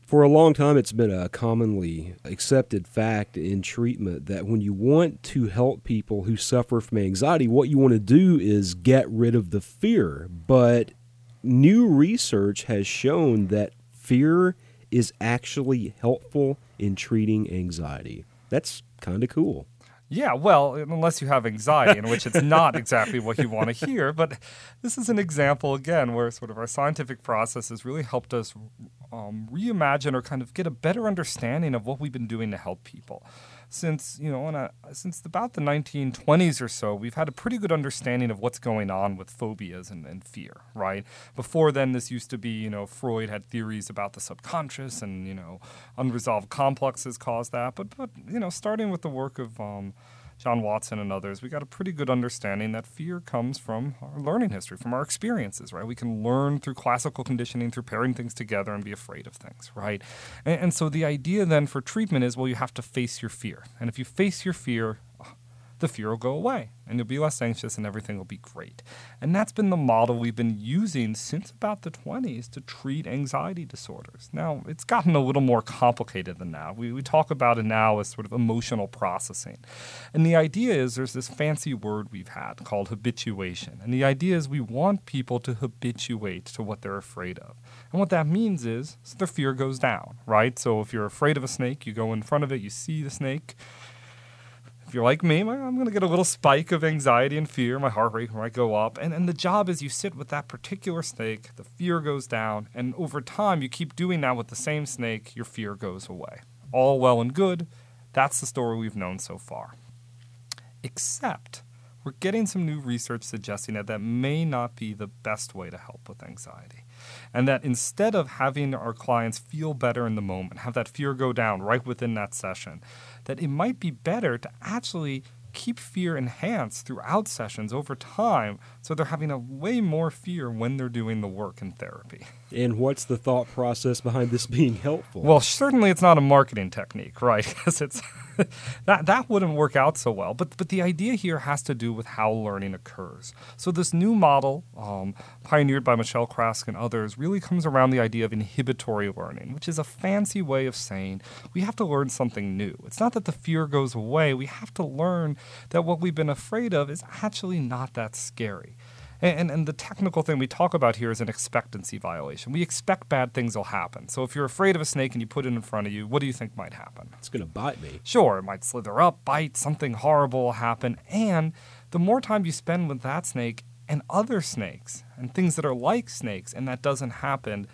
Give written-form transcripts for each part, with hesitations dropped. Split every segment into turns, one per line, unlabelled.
For a long time, it's been a commonly accepted fact in treatment that when you want to help people who suffer from anxiety, what you want to do is get rid of the fear. But new research has shown that fear is actually helpful in treating anxiety. That's kind of cool.
Yeah, well, unless you have anxiety, in which it's not exactly what you want to hear. But this is an example, again, where sort of our scientific process has really helped us reimagine or kind of get a better understanding of what we've been doing to help people. Since about the 1920s or so, we've had a pretty good understanding of what's going on with phobias and fear, right? Before then, this used to be, Freud had theories about the subconscious and, unresolved complexes caused that. But starting with the work of John Watson and others, we got a pretty good understanding that fear comes from our learning history, from our experiences, right? We can learn through classical conditioning, through pairing things together and be afraid of things, right? And so the idea then for treatment is, well, you have to face your fear. And if you face your fear, the fear will go away and you'll be less anxious and everything will be great. And that's been the model we've been using since about the 20s to treat anxiety disorders. Now, it's gotten a little more complicated than that. We talk about it now as sort of emotional processing. And the idea is there's this fancy word we've had called habituation. And the idea is we want people to habituate to what they're afraid of. And what that means is their fear goes down, right? So if you're afraid of a snake, you go in front of it, you see the snake. If you're like me, I'm going to get a little spike of anxiety and fear. My heart rate might go up. And the job is you sit with that particular snake, the fear goes down, and over time you keep doing that with the same snake, your fear goes away. All well and good. That's the story we've known so far. Except we're getting some new research suggesting that may not be the best way to help with anxiety. And that instead of having our clients feel better in the moment, have that fear go down right within that session, that it might be better to actually keep fear enhanced throughout sessions over time so they're having a way more fear when they're doing the work in therapy.
And what's the thought process behind this being helpful?
Well, certainly it's not a marketing technique, right? Because it's that wouldn't work out so well. But the idea here has to do with how learning occurs. So this new model, pioneered by Michelle Krask and others, really comes around the idea of inhibitory learning, which is a fancy way of saying we have to learn something new. It's not that the fear goes away. We have to learn that what we've been afraid of is actually not that scary. And the technical thing we talk about here is an expectancy violation. We expect bad things will happen. So if you're afraid of a snake and you put it in front of you, what do you think might happen?
It's going to bite me.
Sure, it might slither up, bite, something horrible will happen. And the more time you spend with that snake and other snakes and things that are like snakes and that doesn't happen,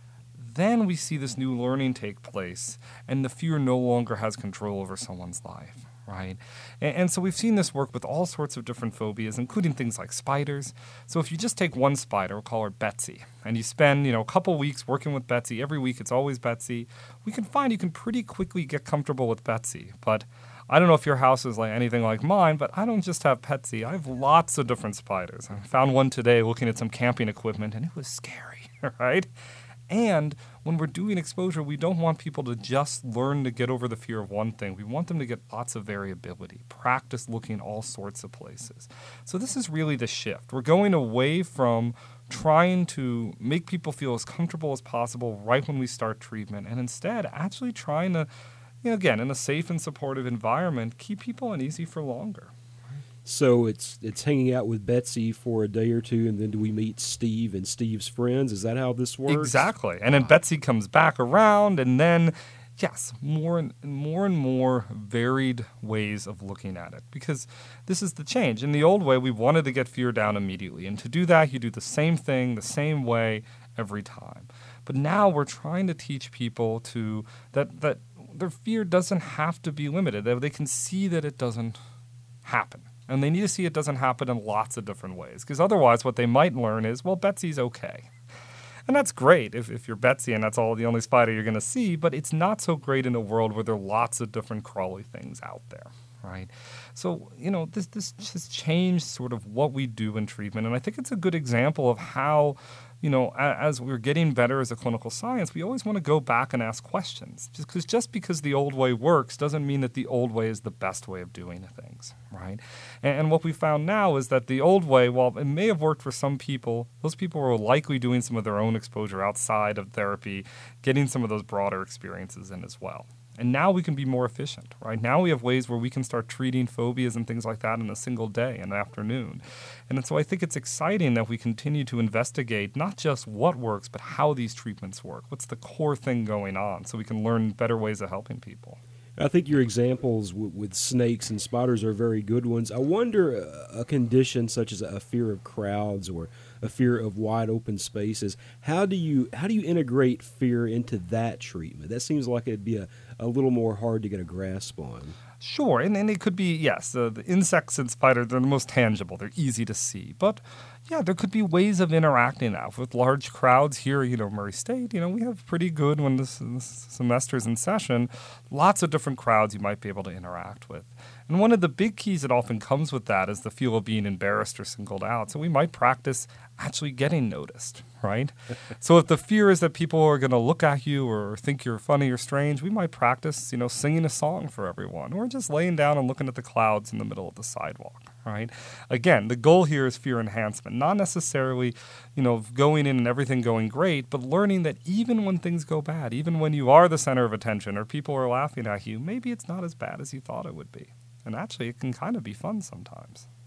then we see this new learning take place and the fear no longer has control over someone's life. Right? And so we've seen this work with all sorts of different phobias, including things like spiders. So if you just take one spider, we'll call her Betsy, and you spend, a couple weeks working with Betsy, every week it's always Betsy, we can find you can pretty quickly get comfortable with Betsy. But I don't know if your house is like anything like mine, but I don't just have Betsy. I have lots of different spiders. I found one today looking at some camping equipment, and it was scary, right? And when we're doing exposure, we don't want people to just learn to get over the fear of one thing. We want them to get lots of variability, practice looking all sorts of places. So this is really the shift. We're going away from trying to make people feel as comfortable as possible right when we start treatment, and instead actually trying to, again, in a safe and supportive environment, keep people uneasy for longer.
So it's hanging out with Betsy for a day or two, and then do we meet Steve and Steve's friends? Is that how this works?
Exactly. And then Betsy comes back around, and then, yes, more and more varied ways of looking at it. Because this is the change. In the old way, we wanted to get fear down immediately. And to do that, you do the same thing, the same way, every time. But now we're trying to teach people to that their fear doesn't have to be limited. They can see that it doesn't happen. And they need to see it doesn't happen in lots of different ways. Because otherwise what they might learn is, well, Betsy's okay. And that's great if you're Betsy and that's the only spider you're going to see. But it's not so great in a world where there are lots of different crawly things out there. Right? So, this has changed sort of what we do in treatment. And I think it's a good example of how as we're getting better as a clinical science, we always want to go back and ask questions. Just because the old way works doesn't mean that the old way is the best way of doing things, right? And what we found now is that the old way, while it may have worked for some people, those people were likely doing some of their own exposure outside of therapy, getting some of those broader experiences in as well. And now we can be more efficient, right? Now we have ways where we can start treating phobias and things like that in a single day, an afternoon. And so I think it's exciting that we continue to investigate not just what works, but how these treatments work. What's the core thing going on so we can learn better ways of helping people.
I think your examples with snakes and spiders are very good ones. I wonder a condition such as a fear of crowds or a fear of wide open spaces. How do you integrate fear into that treatment? That seems like it'd be a little more hard to get a grasp on.
Sure, and it could be, yes, the insects and spiders, they're the most tangible. They're easy to see. But, yeah, there could be ways of interacting now with large crowds here, Murray State. We have pretty good, when this semester's in session, lots of different crowds you might be able to interact with. And one of the big keys that often comes with that is the feel of being embarrassed or singled out. So we might practice actually getting noticed, right? So if the fear is that people are going to look at you or think you're funny or strange, we might practice, singing a song for everyone or just laying down and looking at the clouds in the middle of the sidewalk, right? Again, the goal here is fear enhancement, not necessarily, going in and everything going great, but learning that even when things go bad, even when you are the center of attention or people are laughing at you, maybe it's not as bad as you thought it would be. And actually, it can kind of be fun sometimes.